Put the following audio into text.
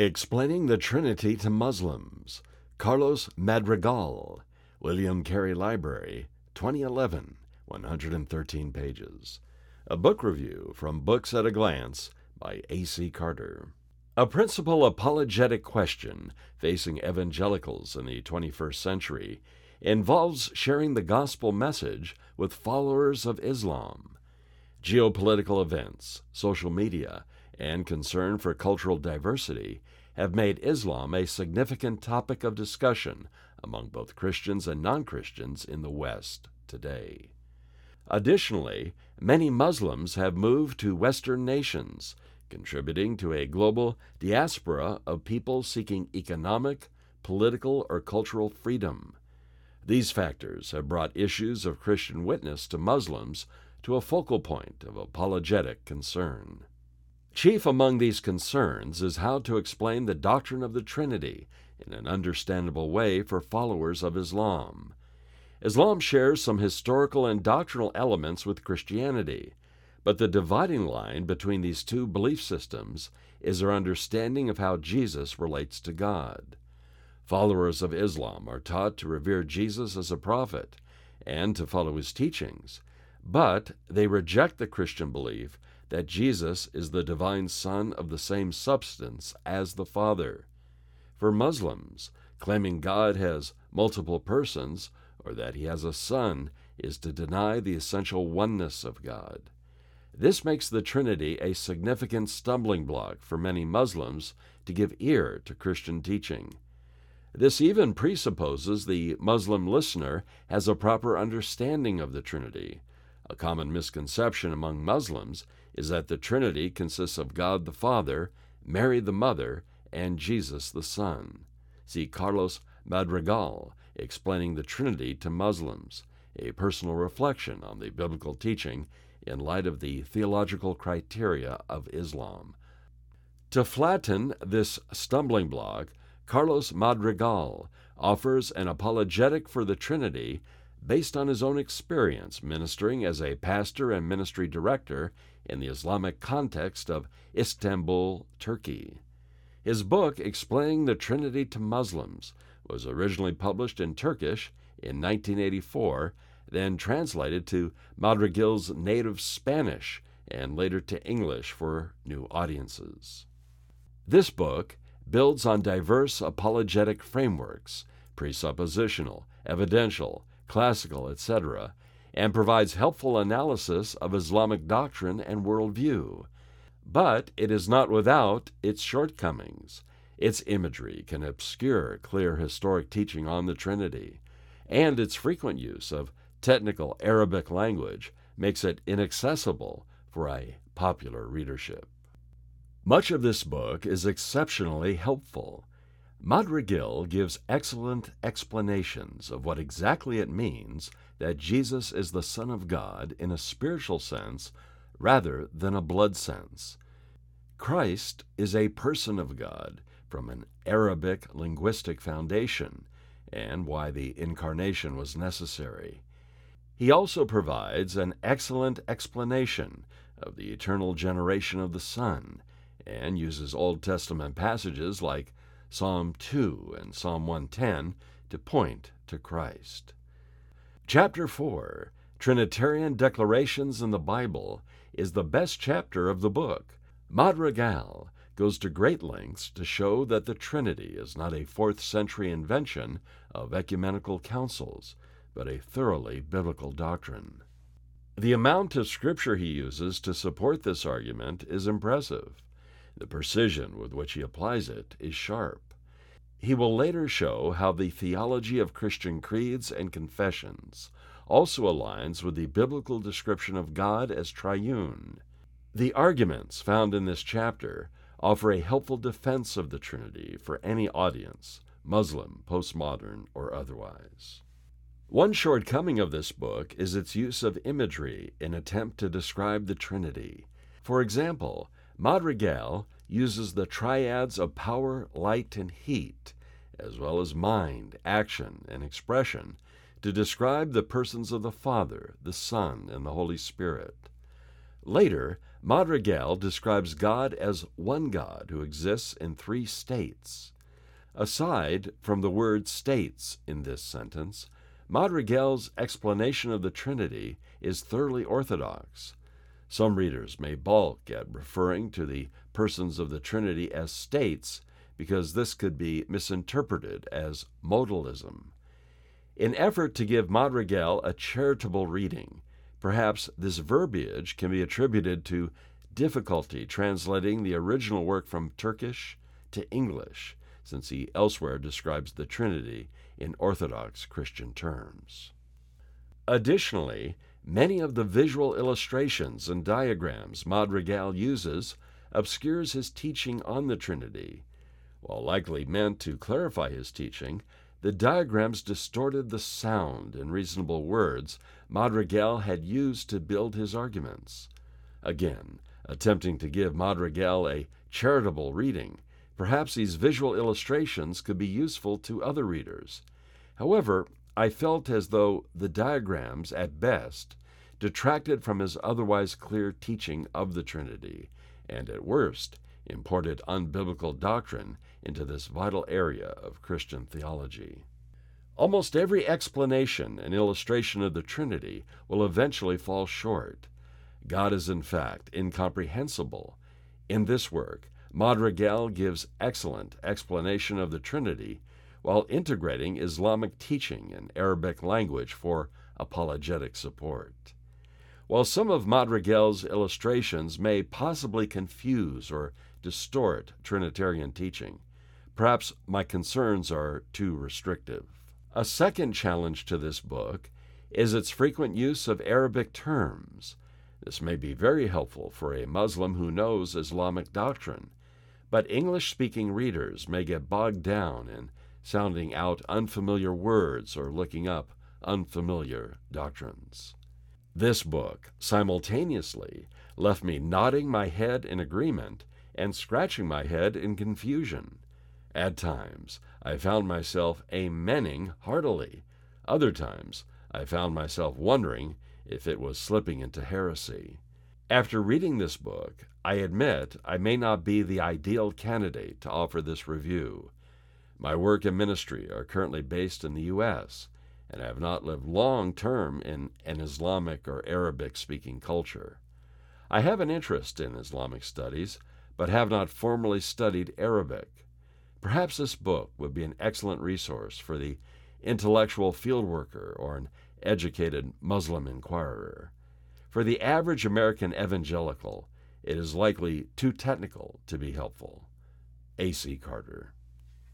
Explaining the Trinity to Muslims, Carlos Madrigal, William Carey Library, 2011, 113 pages. A book review from Books at a Glance by A.C. Carter. A principal apologetic question facing evangelicals in the 21st century involves sharing the gospel message with followers of Islam. Geopolitical events, social media, and concern for cultural diversity have made Islam a significant topic of discussion among both Christians and non-Christians in the West today. Additionally, many Muslims have moved to Western nations, contributing to a global diaspora of people seeking economic, political, or cultural freedom. These factors have brought issues of Christian witness to Muslims to a focal point of apologetic concern. Chief among these concerns is how to explain the doctrine of the Trinity in an understandable way for followers of Islam. Islam shares some historical and doctrinal elements with Christianity, but the dividing line between these two belief systems is our understanding of how Jesus relates to God. Followers of Islam are taught to revere Jesus as a prophet and to follow his teachings, but they reject the Christian belief that Jesus is the divine Son of the same substance as the Father. For Muslims, claiming God has multiple persons or that he has a son is to deny the essential oneness of God. This makes the Trinity a significant stumbling block for many Muslims to give ear to Christian teaching. This even presupposes the Muslim listener has a proper understanding of the Trinity. A common misconception among Muslims is that the Trinity consists of God the Father, Mary the Mother, and Jesus the Son. See Carlos Madrigal, Explaining the Trinity to Muslims, a personal reflection on the biblical teaching in light of the theological criteria of Islam. To flatten this stumbling block, Carlos Madrigal offers an apologetic for the Trinity based on his own experience ministering as a pastor and ministry director in the Islamic context of Istanbul, Turkey. His book, Explaining the Trinity to Muslims, was originally published in Turkish in 1984, then translated to Madrigal's native Spanish and later to English for new audiences. This book builds on diverse apologetic frameworks, presuppositional, evidential, classical, etc., and provides helpful analysis of Islamic doctrine and worldview. But it is not without its shortcomings. Its imagery can obscure clear historic teaching on the Trinity, and its frequent use of technical Arabic language makes it inaccessible for a popular readership. Much of this book is exceptionally helpful. Madrigal gives excellent explanations of what exactly it means that Jesus is the Son of God in a spiritual sense rather than a blood sense. Christ is a person of God from an Arabic linguistic foundation, and why the incarnation was necessary. He also provides an excellent explanation of the eternal generation of the Son, and uses Old Testament passages like Psalm 2 and Psalm 110 to point to Christ. Chapter 4, Trinitarian Declarations in the Bible, is the best chapter of the book. Madrigal goes to great lengths to show that the Trinity is not a 4th century invention of ecumenical councils, but a thoroughly biblical doctrine. The amount of scripture he uses to support this argument is impressive. The precision with which he applies it is sharp. He will later show how the theology of Christian creeds and confessions also aligns with the biblical description of God as triune. The arguments found in this chapter offer a helpful defense of the Trinity for any audience, Muslim, postmodern, or otherwise. One shortcoming of this book is its use of imagery in attempt to describe the Trinity. For example, Madrigal uses the triads of power, light, and heat, as well as mind, action, and expression, to describe the persons of the Father, the Son, and the Holy Spirit. Later, Madrigal describes God as one God who exists in three states. Aside from the word states in this sentence, Madrigal's explanation of the Trinity is thoroughly orthodox. Some readers may balk at referring to the persons of the Trinity as states because this could be misinterpreted as modalism. In effort to give Madrigal a charitable reading, perhaps this verbiage can be attributed to difficulty translating the original work from Turkish to English, since he elsewhere describes the Trinity in Orthodox Christian terms. Additionally, many of the visual illustrations and diagrams Madrigal uses obscures his teaching on the Trinity. While likely meant to clarify his teaching, the diagrams distorted the sound and reasonable words Madrigal had used to build his arguments. Again, attempting to give Madrigal a charitable reading, perhaps these visual illustrations could be useful to other readers. However, I felt as though the diagrams, at best, detracted from his otherwise clear teaching of the Trinity, and at worst, imported unbiblical doctrine into this vital area of Christian theology. Almost every explanation and illustration of the Trinity will eventually fall short. God is in fact incomprehensible. In this work, Madrigal gives excellent explanation of the Trinity while integrating Islamic teaching and Arabic language for apologetic support. While some of Madrigal's illustrations may possibly confuse or distort Trinitarian teaching, perhaps my concerns are too restrictive. A second challenge to this book is its frequent use of Arabic terms. This may be very helpful for a Muslim who knows Islamic doctrine, but English-speaking readers may get bogged down in sounding out unfamiliar words or looking up unfamiliar doctrines. This book simultaneously left me nodding my head in agreement and scratching my head in confusion. At times, I found myself amening heartily. Other times, I found myself wondering if it was slipping into heresy. After reading this book, I admit I may not be the ideal candidate to offer this review. My work and ministry are currently based in the U.S., and I have not lived long-term in an Islamic or Arabic-speaking culture. I have an interest in Islamic studies, but have not formally studied Arabic. Perhaps this book would be an excellent resource for the intellectual field worker or an educated Muslim inquirer. For the average American evangelical, it is likely too technical to be helpful. A.C. Carter.